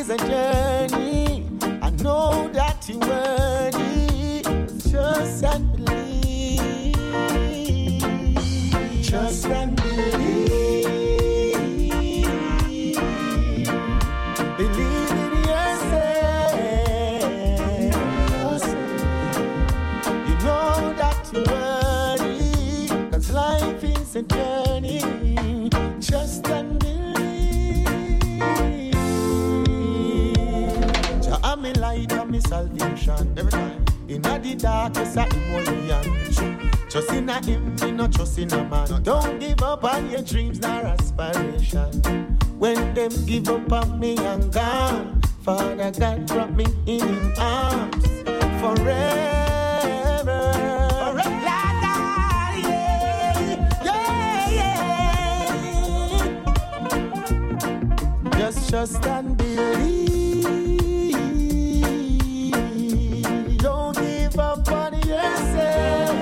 is a journey. I know that you're worthy. Trust and believe. Trust and believe. Believe in yourself. You know that you're worthy. 'Cause life is a journey. Trust and believe. Jah am me light and me salvation. Every time in the darkest of emotion. Trust in a him, me not trust in a man. Don't give up on your dreams nor aspiration. When them give up on me and gone, Father God brought me in His arms forever. Just trust and believe. Don't give up on yourself.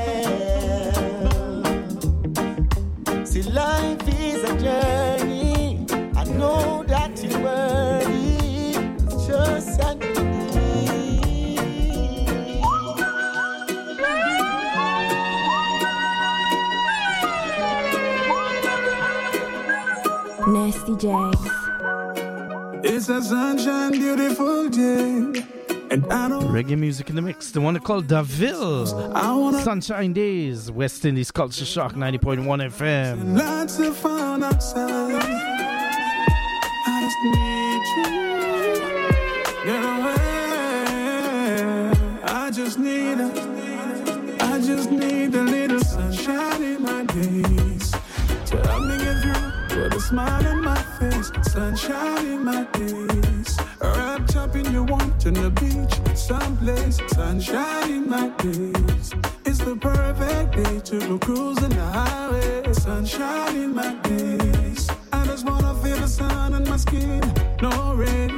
See, life is a journey. I know that you're worthy. Trust and believe. Nasty Jags. It's a sunshine, beautiful day. And I don't reggae music in the mix. The one called Daville. Sunshine Days. West Indies Culture Shock 90.1 FM. Lots of fun outside. I just need you. Get away. I just need a little sunshine in my days. To help me get through. With a smile on my face, sunshine in my days. Wrapped up in your warmth on the beach, someplace, sunshine in my days. It's the perfect day to go cruising the highway, sunshine in my days. I just wanna feel the sun on my skin, no rain.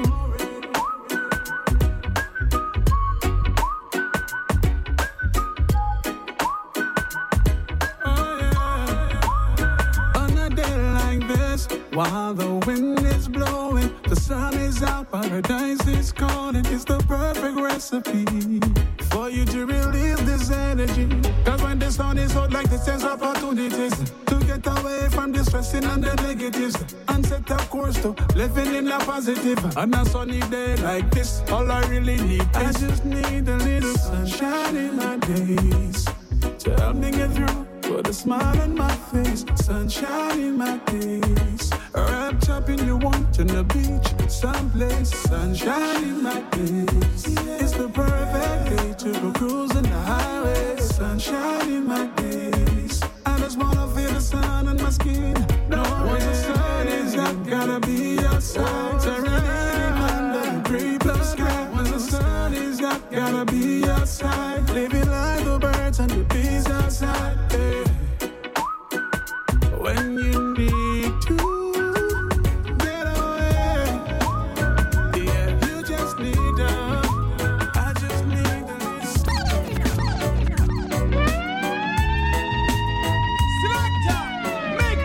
While the wind is blowing, the sun is out, paradise is calling. It's the perfect recipe for you to release this energy. Cause when the sun is out, like the sense of opportunities to get away from the stressing and the negatives and set a course to living in a positive. On a sunny day like this, all I really need is I just need a little sunshine in my days to help me get through. Put a smile on my face, sunshine in my days. Wrapped up in your warmth on the beach, someplace, sunshine in my days. It's the perfect day to go cruising the highway, sunshine in my days. I just wanna feel the sun on my skin. No, when the sun is out, gotta be outside. Serenading under the gray blue sky. When the sun is out, gotta be outside. Living like the birds and the bees outside. Hey. When you need to get away, yeah, you just need I just need Selector, mix.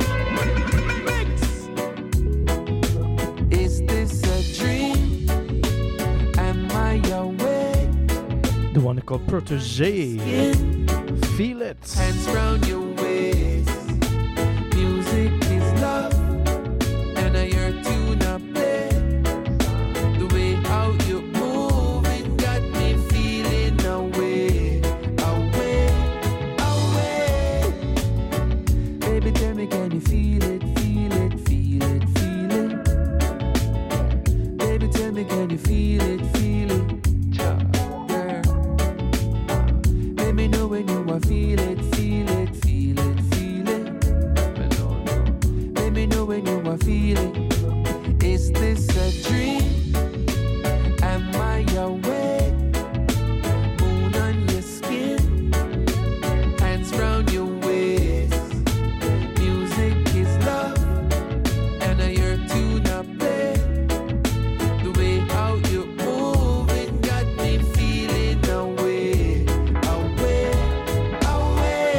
Is this a dream? Am I awake? The one called Protégé. Feel it. Hands round your waist. Music is love, and I hear tune up play. The way how you move, it got me feeling away, away, away. Baby, tell me, can you feel it, feel it, feel it, feel it? Baby, tell me, can you feel it, feel it? Yeah. Let me know when you are feel it, feel it, feel it, feel it. Let me know when you are feeling. Is this a dream? Am I awake? Moon on your skin, hands round your waist. Music is love, and I hear tune up play. The way how you move, it got me feeling away, away, away.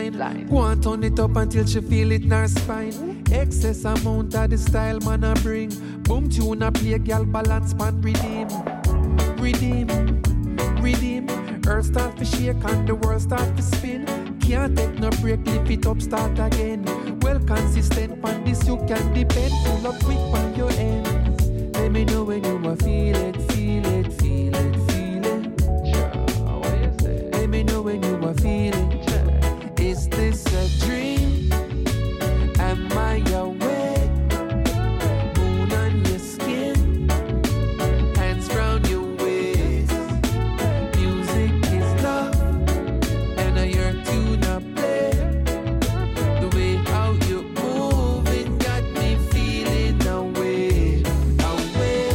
line. Go and turn it up until she feel it in her spine. Excess amount of the style man a bring. Boom tune a play, girl balance pan redeem. Redeem, redeem. Earth start to shake and the world start to spin. Can't take no break, lift it up, start again. Well consistent, on this you can depend. Pull up quick on your ends. Let me know when you a feel it, feel it, feel it, feel it. What you say? Let me know when you a feel it. Is this a dream? Am I awake? Moon on your skin, hands round your waist. Music is love, and I yearn to not play. The way how you moving got me feeling away, away,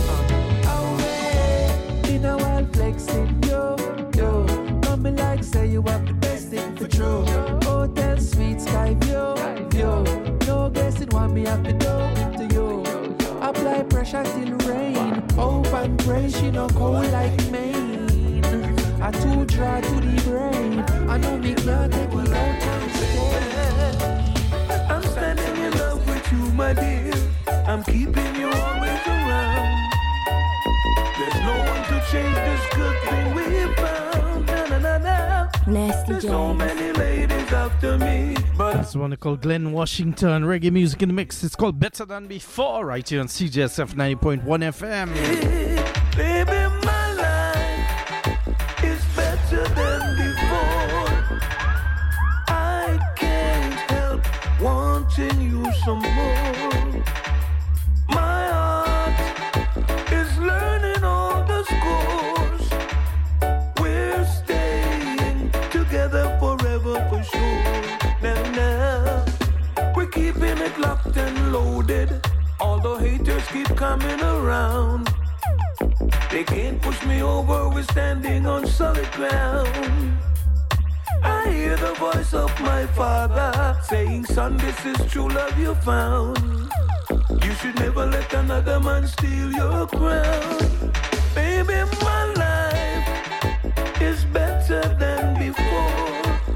away. In a while flexing, yo, yo. Coming like say you have the best thing for true. Hotel sweet sky view, view. No guessing what me have to do to you. Apply pressure till rain. Hope and pray she no cold like Maine. I too dry to the brain. I know me can't take it out and stay. I'm standing in love with you, my dear. I'm keeping you always around. There's no one to change this good thing we found. Na na na na. Nasty There's so many ladies after me, but That's the one called Glenn Washington. Reggae music in the mix. It's called Better Than Before, right here on CJSF 90.1 FM. baby, my life is better than before. I can't help wanting you some more. My heart is learning all the scores. We're staying together forever for sure. Now, we're keeping it locked and loaded. Although haters keep coming around, they can't push me over, we're standing on solid ground. I hear the voice of my father saying, son, this is true love you found. You should never let another man steal your crown. Baby, my life is better than before.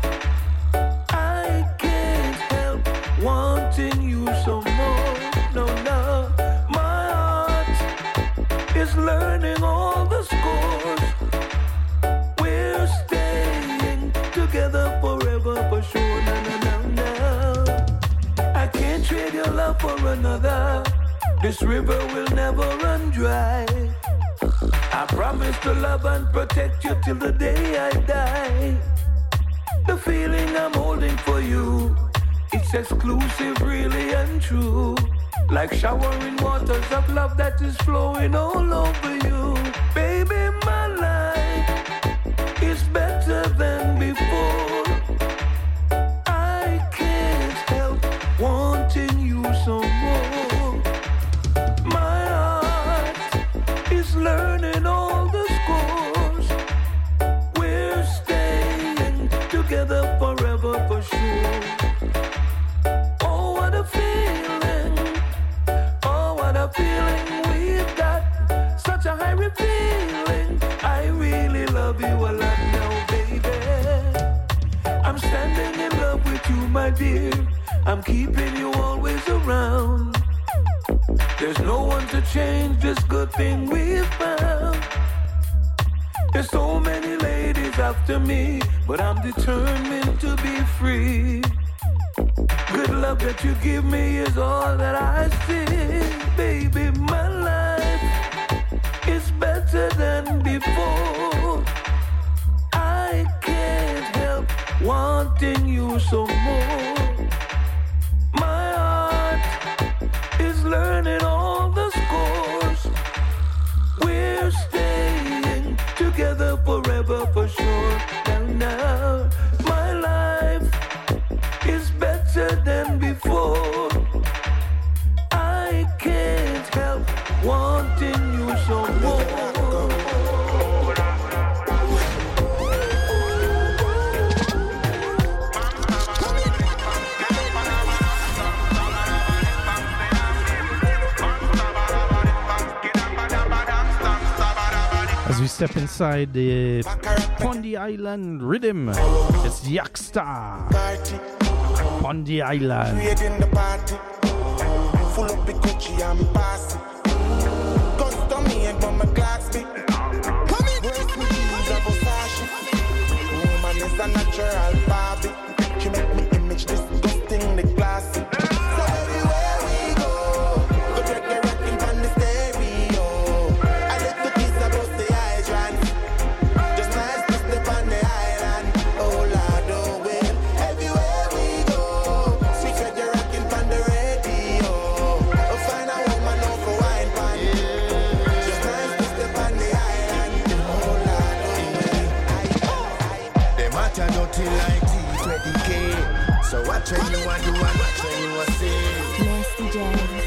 I can't help wanting you some more. No, no, my heart is learning all the scores. We're staying together forever for sure. No, no, no, no. I can't trade your love for another. This river will never run dry. I promise to love and protect you till the day I die. The feeling I'm holding for you, it's exclusive, really and true. Like showering waters of love that is flowing all over you. Baby, my life is better than before. I can't help wanting you some more. My heart is learning all the scores. We're staying together forever for sure. Oh, what a feeling. Oh, what a feeling we've got. Such a high feeling. I really love you a lot now, baby. I'm standing in love with you, my dear. I'm keeping you always around. There's no one to change this good thing we've found. There's so many ladies after me, but I'm determined to be free. Good love that you give me is all that I see. Baby, my life is better than before. I can't help wanting you so more. My heart is learning all the scores. We're staying together forever for sure. Now, now, my life is better than before. I can't help wanting you so more. step inside the Pondy Island rhythm. It's Yakstar. Pondy Island. Creating the party. Full of the Gucci and pass. Custom made but my class be. Worst me jeans of Versace. Woman is a natural Barbie. She make me image disgusting the classy. So everywhere we go, the reggae rocking on the stereo. I let the kids above the hydrant. Just nice to step on the island. Oh Lord, oh well. Everywhere we go, sweet reggae rocking on the radio. Oh, find a woman out for wine pan. Just nice to step on the island. Oh Lord, oh well. They matter dirty like T20K. So watch when you want to do and watch when you want to say. Nasty Jags.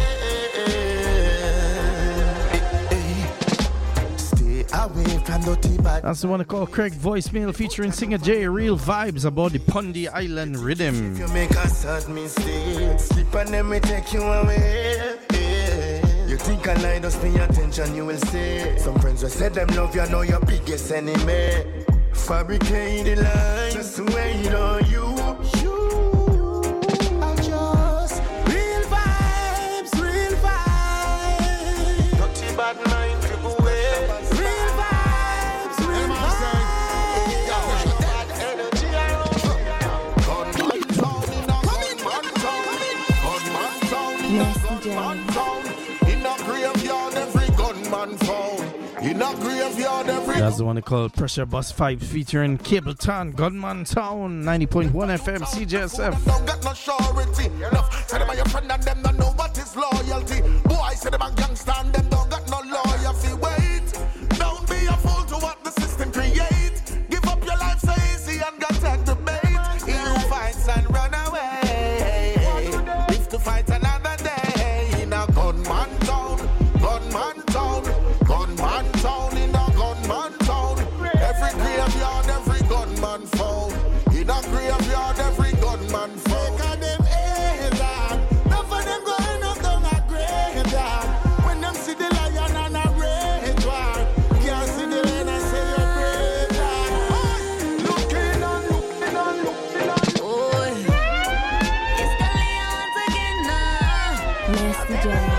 Stay away from dirty bad. That's the one I call Craig Voicemail featuring singer J. Real vibes about the Pondy Island rhythm. You make a sad mistake. Sleep and then we take you away. You think I lie, just pay attention, you will see. Some friends will say them love you, know your biggest enemy. Fabricate the lie, just to wait on you. You are just real vibes, real vibes. Dirty bad mind to go away. Real vibes, real vibes. Bad energy around. Gunman town in a gunman town. Gunman town in a gunman town. In a graveyard, every gunman found. In a graveyard, every. That's the one they call Pressure Bus 5 featuring Cableton, Gunman Town, 90.1 FM, CJSF. Don't get no surety. Enough. Say them are your friend and them don't know what is loyalty. Boy, say them are gangster and them don't got no loyalty. Wait, don't be a fool to what the system create. Give up your life so easy and go take the bait. He who fights and run away, live to fight another day. In a gunman town, gunman town, gunman town, in a gunman town. Every graveyard, every gunman found. In a graveyard, every gunman found. Take them alien. None of them going up down a graveyard. When them see the lion and a rage war, can't see the lion and say you're graveyard. Looking on, looking on, looking on. Oh, It's the Leons again now. Nasty Jags.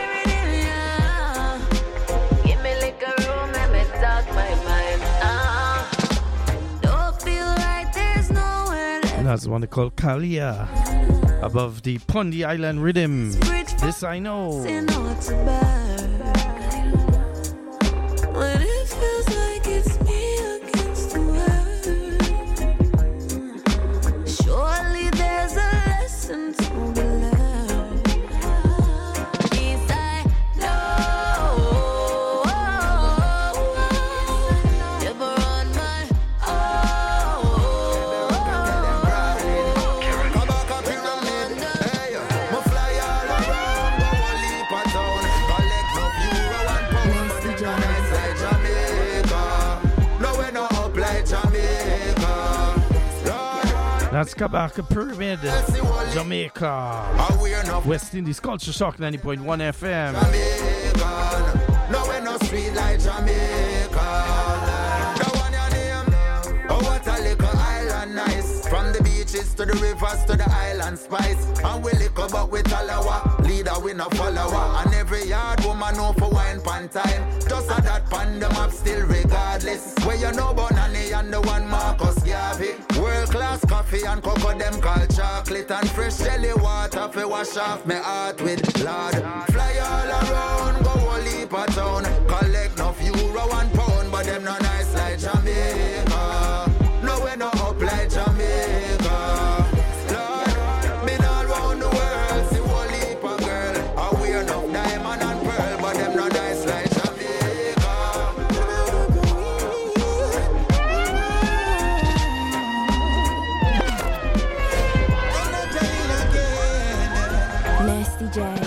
Give me like a room, let me talk my mind. Don't feel right, there's nowhere left. And that's the one they call Kalia above the Pondy Island rhythm. This I know. You know it's a bird. When it feels like it's me against the world. Surely there's a lesson to be learned. Yes, I know. Never on my own. Come back up in the mid. Hey, me fly all around, go a leap a town. Collect no euro and pound, but them no nice like Jamaica. No we no up like Jamaica. Lord, That's Kabaka Pyramid, Jamaica. are we enough West Indies Culture Shock 90.1 FM. Jamaican? No we no sweet like Jamaica. The one your name, oh what a little island nice. From the beaches to the rivers to the island spice. And we lick about with Talawa, leader we no follower. And every yard woman know for wine pan time. Just a that pan them up still regardless. Where you know Bonani and the one Marcus Garvey. World class coffee and cocoa them called chocolate. And fresh jelly water for wash off my heart with Lord. Fly all around, go a leap a town. Collect no euro and pound, but them no nice like Jamaica. No we no up like Jamaica. Lord, been all round the world, see one leap a girl. I wear enough diamond and pearl, but them no nice like Jamaica. Nasty Jags.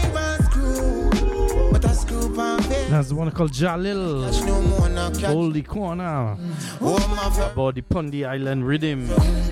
That's the one called Jalil, Holy Corner, about the Pondy Island rhythm.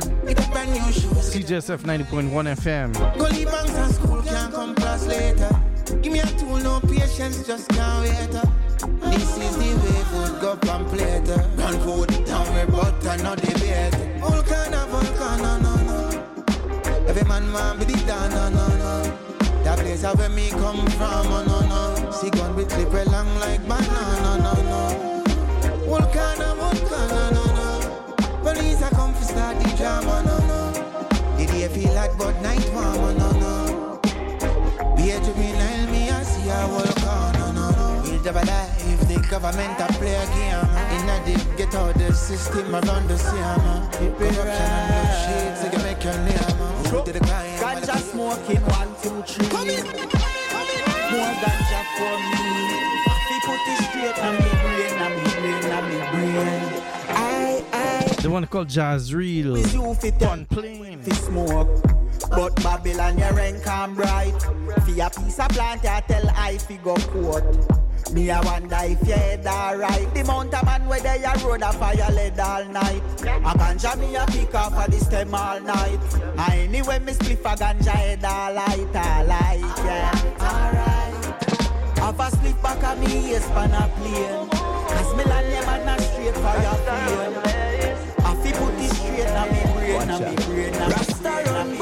CJSF 90.1 FM. Go leave banks and school, can't come class later. Give me a tool, no patience, just can't wait. This is the way food go from plate. Run food down with butter, not debate. Vulcan, no. Every man want be the dan, no. That place where me come from, no. See gun with clip long like banana, no. Vulcan, no. Police are come to start the drama, no. The day feel like but night warm, no. Be a juvenile, me I see a Vulcan, no. We'll never die if the government a play a game. In a deep get out the system around the same. Corruption and blood shades, they can make your name. To the crime. Ganja smoking 1, 2, 3. Come in. More ganja for me. He put it straight on me brain. The one called Jazz Reel. Fun plain. Fi smoke. But Babylon your rank and bright. Fi a piece of plant I tell I fi go quote. Me a wonder if you head alright. The mountain man where they a road a fire lead all night. A ganja me a pick off of the stem all night. Anyway me spliff a ganja head all light, yeah. Alright. Have a slip back of me yes pan a plane. Cause me land them and a straight fire flame. I fi put it straight on me brain, Rasta run.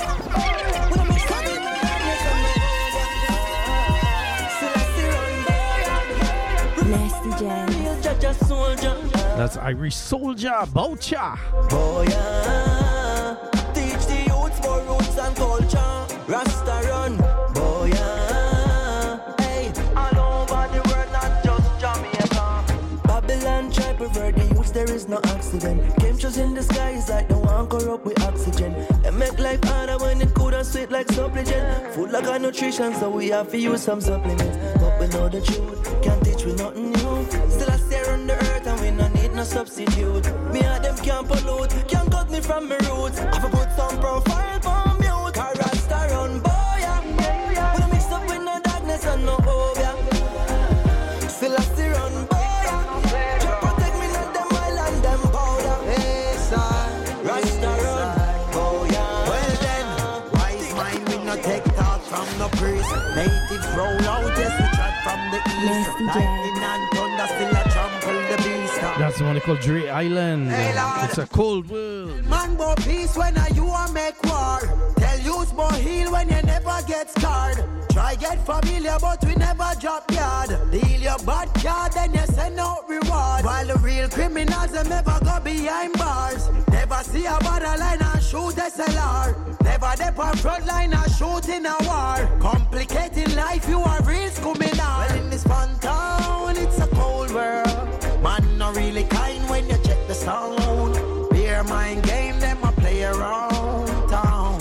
That's Irish Soldier, Boucha. Oh yeah, teach the youths for roots and culture. Rasta run, oh yeah. Hey, all over the world, not just Jamaica. Babylon try pervert the youths, there is no accident. Chemtrails in the sky is like the one corrupt with oxygen. They make life harder when it could and sweet like supplement. Food like a nutrition, so we have to use some supplements. But we know the truth, can't teach we nothing new. Still I stare on the earth and we no need no substitute. Me and them can't pollute, can't cut me from my roots. I have put some profile for mute. Cause Rasta run, boy, yeah. We don't mix up with no darkness and no obia. Still I stay run, boy, yeah. Try protect me, not them oil and them powder. Hey, son, Rasta run, oh yeah. Well then, wise mind we no take talk from no priest. Natives roll out, yes we chat from the east. Lightning and thunder still a trample the beast. That's the one called Dre Island. It's a cold world. Man more peace when you a make war. Tell you's more heal when you never get scarred. Try get familiar but we never drop yard. Deal your bad card then you send out reward. While the real criminals them never go behind bars. Never see a borderline and shoot SLR. Never dep on front line and shoot in a war. Complicating life you are real criminal. Well in this fun town it's a cold world. Man not really kind when you check the sound. Beer mind game them a play around town.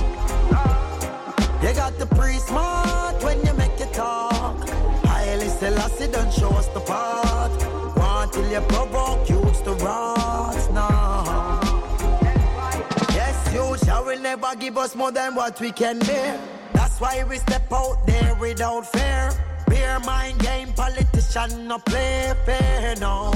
You got the pre-smart when you make it talk. Highly Selassie don't show us the part. Want till you provoke youths to rot now. Yes, you shall will never give us more than what we can bear. That's why we step out there without fear. Beer mind game, politician no play fair, no.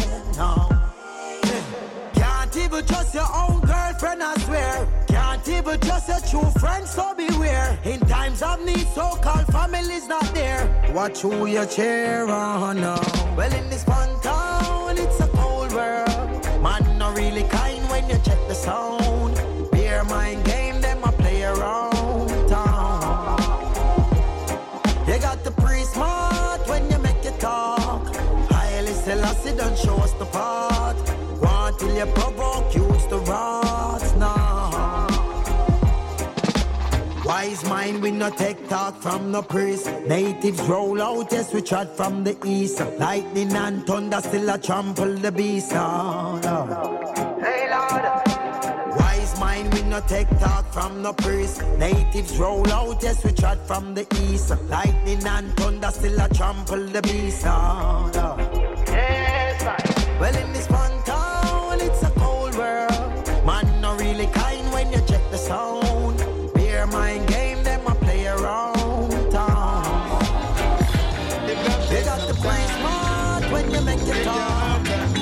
Can't even trust your own girlfriend, I swear. Can't even trust your true friends, so beware. In times of need, so-called family's not there. Watch who you cheer on, no. Well, in this fun town, it's a cold world. Man, not really kind when you check the sound. Beer mind game, them a play around town. You got the pre-smart when you make it talk. Highly Selassie don't show us the part. Want till you provoke youths to rot now. Wise mind we no take talk from no priest. Natives roll out, yes we chat from the east. Lightning and thunder still a trample the beast. Hey Lord. Wise mind we no take talk from no priest. Natives roll out, yes we chat from the east. Lightning and thunder still a trample the beast. Well in this fun town it's a cold world. Man not really kind when you check the sound. Beer mind game them a play around town. They got the play smart when you make it talk.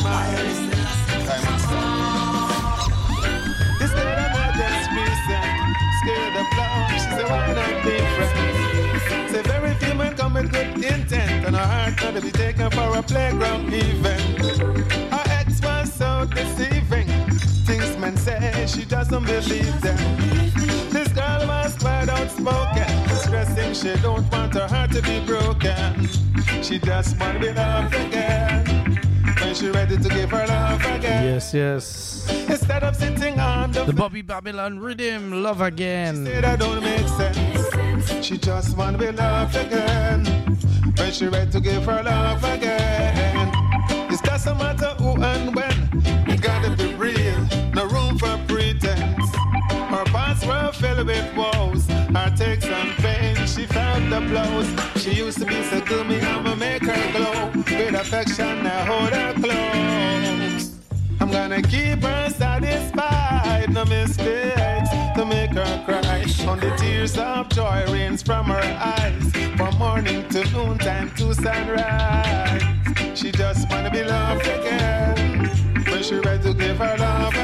This girl I'm not just recent. Scared of love, she's a one of different. Say very few men come with good intent. And her heart might not be taken for a playground event. Her ex was so deceiving. Things men say, she doesn't believe them. This girl was quite outspoken, stressing she don't want her heart to be broken. She just want to be loved again. When she ready to give her love again. Yes, yes. Instead of sitting on the Bobby Babylon rhythm, love again. She said that don't make sense. She just want to be loved again. When she ready to give her love again. It doesn't matter who and when. You gotta be real, no room for pretense. Her past were filled with woes. Her takes and pain, she felt the blows. She used to be so gloomy, I'ma make her glow. With affection, I hold her close. I'm gonna keep her satisfied, no mistakes to make her cry. Only tears of joy rains from her eyes, from morning to noontime to sunrise. She just wanna be loved again, when she ready to give her love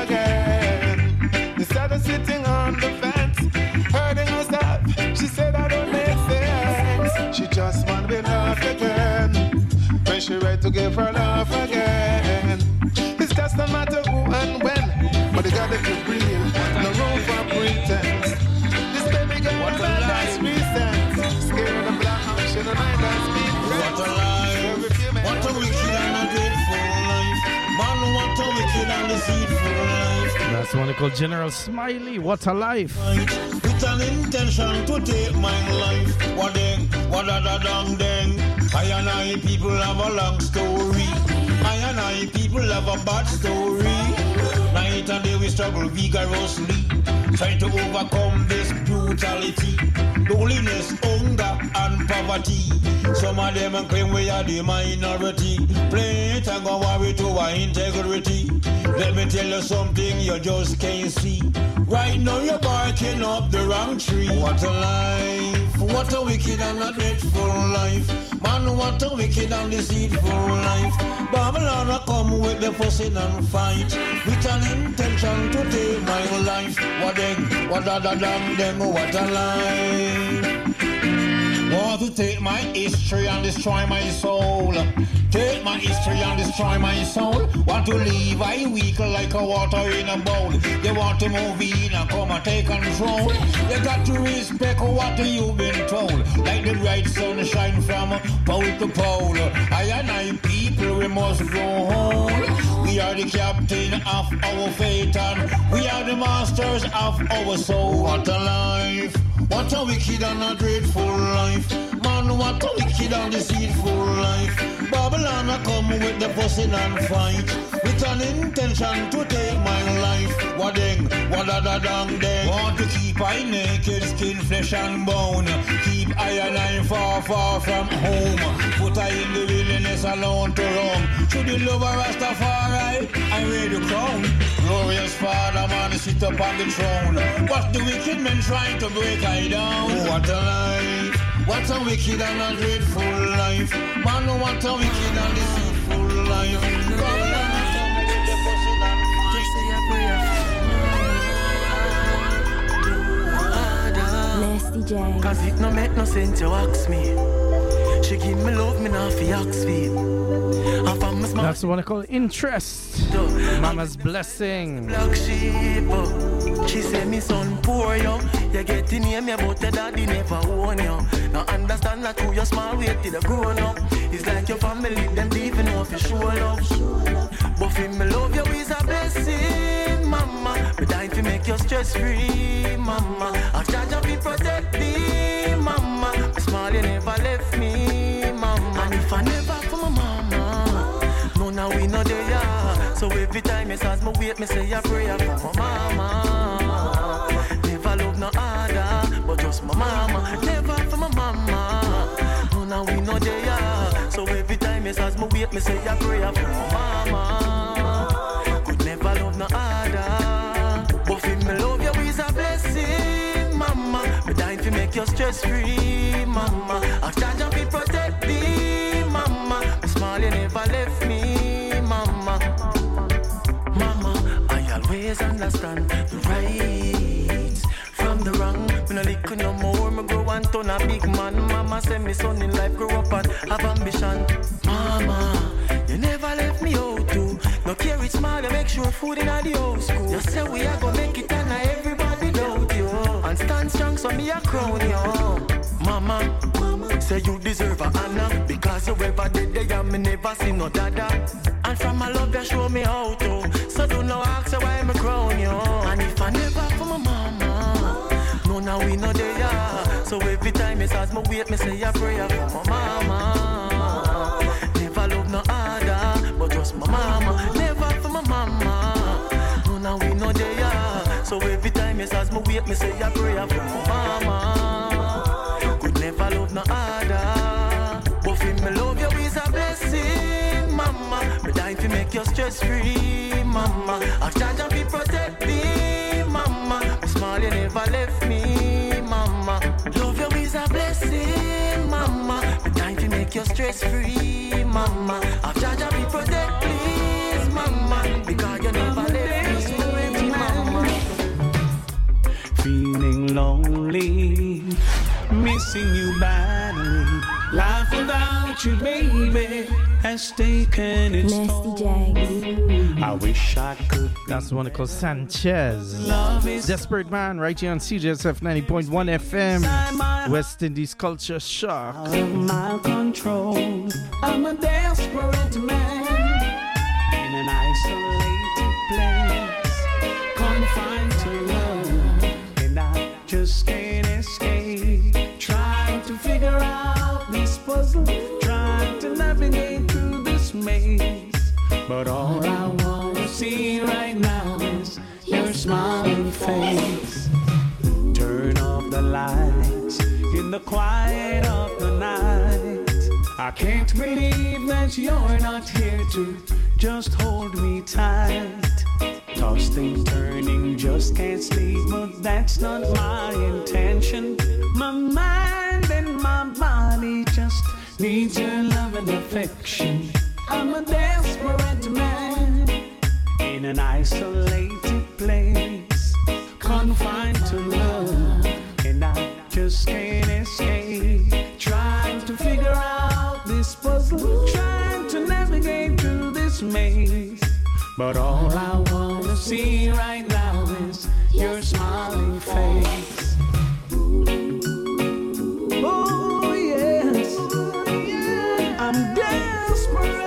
again. Instead of sitting on the fence, hurting herself, she said I don't make sense. She just wanna be loved again, when she ready to give her love again. It's just no matter who and when, but you gotta be real, no room for pretense. This baby girl has a nice reason, scared of black, she don't mind that speed. What a life, what a wicked and a dreadful life. Man, what a wicked and deceitful life. That's one called General Smiley. What a life. With an intention to take my life. What dang, what a da dang dang. I and I people have a long story. I and I people have a bad story. Night and day we struggle vigorously, trying to overcome this brutality, loneliness, hunger and poverty. Some of them claim we are the minority, play it and go worry to our integrity. Let me tell you something you just can't see. Right now you're barking up the wrong tree. What a life, what a wicked and a dreadful life. Man, what a wicked and deceitful life. Babylon will come with the fussing and fight, with an intention to take my life. What dang, what a da dang dang, what a life. Want to take my history and destroy my soul. Take my history and destroy my soul. Want to leave I weak like a water in a bowl. They want to move in and come and take control. You got to respect what you've been told. Like the bright sunshine from pole to pole. I and I people, we must go home. We are the captain of our fate and we are the masters of our soul. What a life, what a wicked and a dreadful life. Man, what a wicked and deceitful life. Babylon will come with the fussing and fight, with an intention to take my life. What dang, what a da dang dang. Want to keep I naked, skin, flesh and bone. Keep I and I far, far from home. Put I in the wilderness alone to roam. Should the love of Rastafari, I wear the crown. Glorious Father, man, sit up on the throne. What the wicked men trying to break I down? What a life, what a wicked and a dreadful life. Man, what a wicked and deceitful life. DJ. Cause it no make no sense you ask me. She give me love, me not fi ask feed. That's the one I call interest. Mama's blessing. Black sheep. She say me son poor yo. You get the name, but your daddy never own you. Now understand that you small wait till you grown up. It's like your family, them even know if you show love. But for me love you is a blessing, mama. But I to make you stress free, mama. I charge of you protect me, mama. Small you never left me, mama. And if I never for my mama, no now we know they are. So every time you says me wait, me say a prayer for my mama. Never love no other, but just my mama. Never for my mama. No now we know they are. So every time you says me wait, me say a prayer for my mama. Could never love no other, but if me love you is a blessing, mama. Me dying to make you stress free, mama. I charge of it protect me, mama. Small you never left me, mama. Mama, I understand the rights from the wrong. When I lick no more, me grow man, turn a big man. Mama say me son in life grow up and have ambition. Mama, you never left me out too. No care it's small, you make sure food in the old school. You say we are gonna make it and everybody doubt you. And stand strong so me a crown you. Mama, say you deserve a honor. Because you ever did there and me never see no dada. And from my love you show me how to. So do no ask why me crown you. And if I never for my mama, no now we know they are. So every time it's as me wait me say a prayer for my mama. Never love no other, but just my mama. Never for my mama. No now we know they are. So every time it's as me wait me say a prayer for my mama. Could never love no other. But if me love you is a blessing, mama. Me dying to make you stress free, mama. I've charged and be protect me, mama. Small you never left me, mama. Love you is a blessing, mama. Me dying to make you stress free, mama. I've charged and be protect please, mama. Because you never left me, mama. Feeling lonely, missing you badly. Life without you, baby, has taken its toll. I wish I could. That's the one called Sanchez. Desperate Man, right here on CJSF 90.1 FM. West Indies Culture Shock. Out of my control. I'm a desperate man in an isolated place, confined to love, and I just can't escape. Trying to figure out this puzzle, trying to navigate through this maze. But all I want to see right now is your smiling face. Turn off the lights in the quiet of the night. I can't believe that you're not here to just hold me tight. Tossing, turning, just can't sleep, but that's not my intention. My mind and my body just needs your love and affection. I'm a desperate man in an isolated place, confined to love, and I just can't escape. Trying to figure out this puzzle, trying to navigate through this maze. But all I wanna see right now is your smiling face. Oh yes, I'm desperate.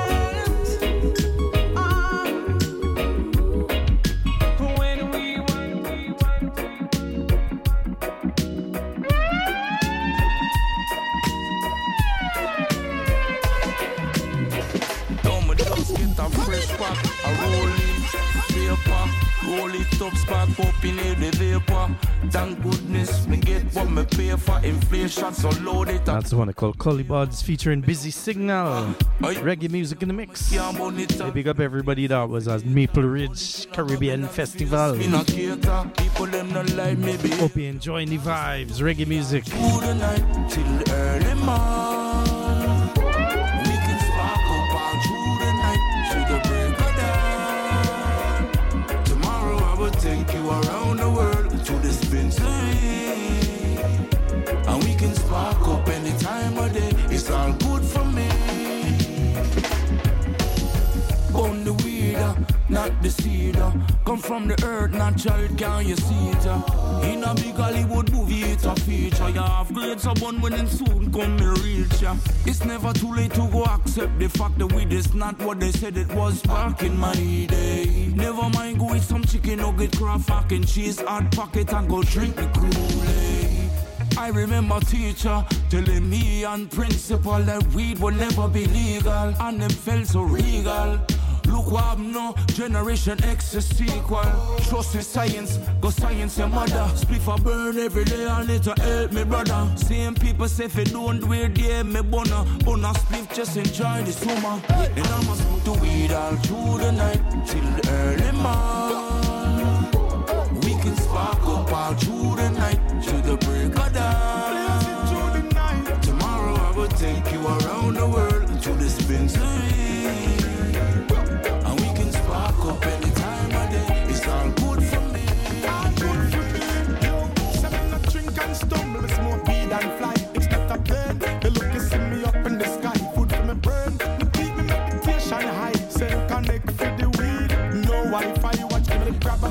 Roll it up, spark up in the vapor. Thank goodness me get what me pay for. Inflation so load it up. That's the one called Cully Buds featuring Busy Signal. Reggae music in the mix. Hey, big up everybody that was at Maple Ridge Caribbean Festival. Hope you enjoying the vibes. Reggae music. Through night till early morning. We can spark up all through the night till the break of dawn. Tomorrow I will take you around the world to the dispensary. And we can spark up any time of day. It's all good for me. On the weed, not the cedar. Come from the earth, natural, can you see it? In a big Hollywood movie, it's a feature. You have grades of one when it soon come and reach ya. It's never too late to go accept the fact that weed is not what they said it was back in my day. Never mind, go eat some chicken nugget, craft mac and cheese, hot pocket and go drink the Kool-Aid. I remember teacher telling me and principal that weed will never be legal, and them felt so regal. Look what I'm now, Generation X is sequel. Trust in science, go science your mother. Spliff a burn every day and it'll help me brother. Same people say if you don't do it, yeah, me bona spliff, just enjoy the summer. And I must smoke the weed all through the night till the early morning.